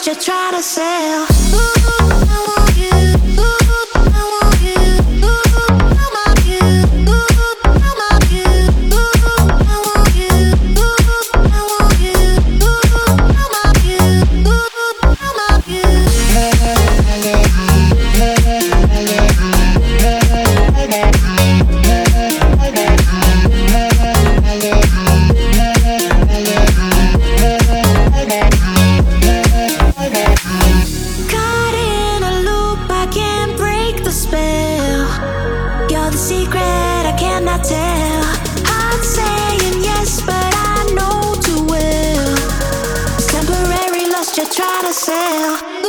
you're trying to sell. Ooh, I want you. Ooh, I want you. Ooh, I want you. Ooh, I want you. Ooh, I want you. Ooh, I want you. Ooh, I want you. Ooh, I want you. Caught in a loop, I can't break the spell. You're the secret I cannot tell. I'm saying yes, but I know too well. It's temporary lust you're trying to sell.